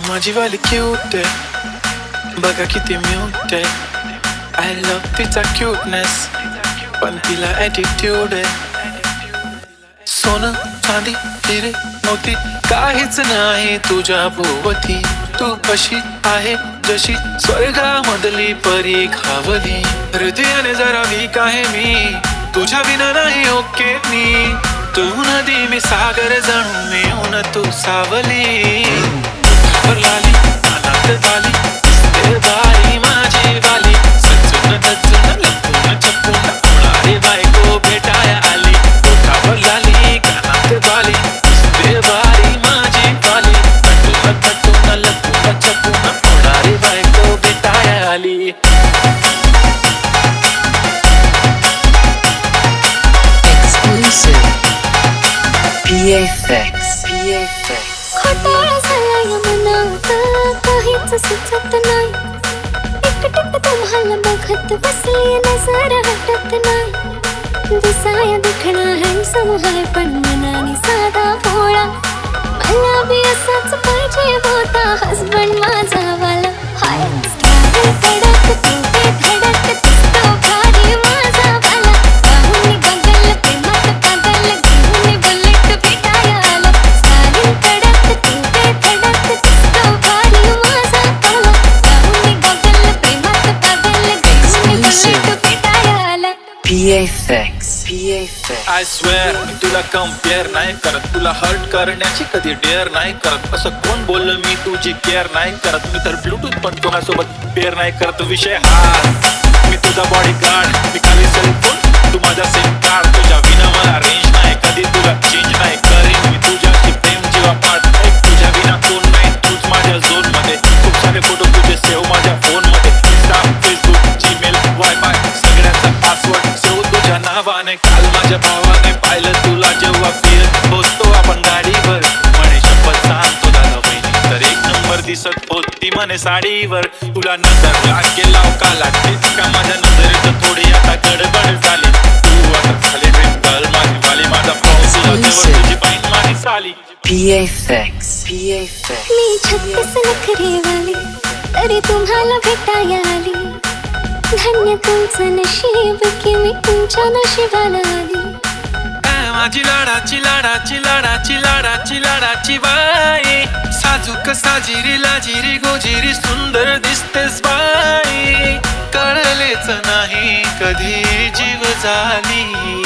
माझी वाली क्यूट आहे, बघा किती म्यूट आहे. आय लव्ह तिचा क्यूटनेस, पण तिला ॲटिट्यूड आहे. सोनं चांदी हिरे मोती काहीच नाही तुझ्या भोवती. तू अशी आहे जशी स्वर्गामधली परी खावली. हृदयाने जरा वीक आहे मी, तुझ्या विना नाही ओके मी. तू नदी मी सागर जणू मी ऊन तू सावली. लाली कानात ताली दिसते बाई माझी वाली. सचून टचून लपून छपून होणारी बायको भेटाया आली. ओठावर लाली कानात ताली दिसते बाई माझी वाली. टचून टचून लपून छपून होणारी बायको भेटाया आली. Exclusive PFX खोटाळा झाला या मनात, काहीच सुचत नाही. एकटक तुम्हाला बघत बसली नजर हटत नाही. दिसाया दिखणा हँडसम हाय पण मनाने साधा भोळा. मला बी असाच पाहिजे होता हसबंड माझा वाला. हाय स्टाईल कडक तू बे धडक दिसतो भारी माझा वाला. पाहुणे बघल प्रेमात पागल घेऊन बुलेट भेटाया आला. स्टाईल कडक तू बे धडक दिसतो भारी माझा वाला. पाहुणे बघल प्रेमात पागल घेऊन बुलेट भेटाया आला. PFX आय स्वेअर मी तुला कम्पेअर नाही करत, तुला हर्ट करण्याची कधी डेअर नाही करत. असं कोण बोललं मी तुझी केअर नाही करत. मी तर ब्लूटूथ पण कोणासोबत पेअर नाही करत. विषय हा मी तुझा बॉडी गार्ड, मी खाली सेलफोन तू माझा सिम कार्ड. तुझ्या विना मला रेंज नाही, कधी तुला चेंज नाही करीन मी तुझ्याशी प्रेम जीवा पाठ. तुझ्या विना कोण नाही, तूच माझ्या झोन मध्ये. खूप सारे फोटो तुझे सेव्ह माझ्या फोन मध्ये. इंस्टा फेसबुक जीमेल वायफाय सगळ्यांचा पासवर्ड सेव्ह तुझ्या नावाने. काल माझ्या भावाने पाहिलं तुला जेव्हा फिरत होतो आपण गाडीवर. म्हणे शपथ सांगतो दादा बहिणी तर एक नंबर दिसत होती म्हणे साडीवर. तुला नजर लागेल का लागते का माझ्या नजरेत थोडी आता गडबड झाली. तू आता झाले ड्रीम गर्ल माझी वाली. माझा पाऊस तुझ्यावर तुझी बाईन माझी साली. PFX मी 36 नखरे वाली, तरी तुम्हाला भेटाया आली. धन्य तुमचं नशीब की मी तुमच्या नशिबाला आली. माझी लाडाची लाडाची लाडाची लाडाची लाडाची बाई. साजूक साजिरी लाजिरी गोजिरी सुंदर दिसतेस बाई. कळलेच नाही कधी जीव झाली.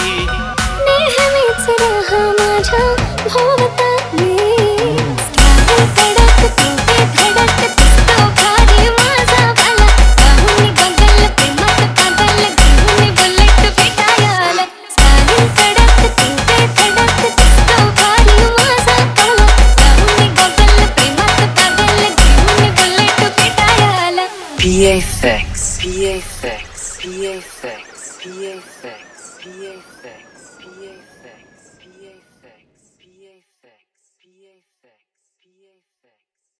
नेहमीच राहा माझ्या भोवताली. स्टाईल कडक तू बे धडक दिसतो भारी माझा वाला. पाहुणे बघल प्रेमात पागल घेऊन बुलेट भेटाया आला. स्टाईल कडक तू बे धडक दिसतो भारी माझा वाला. पाहुणे बघल प्रेमात पागल घेऊन बुलेट भेटाया आला. PFX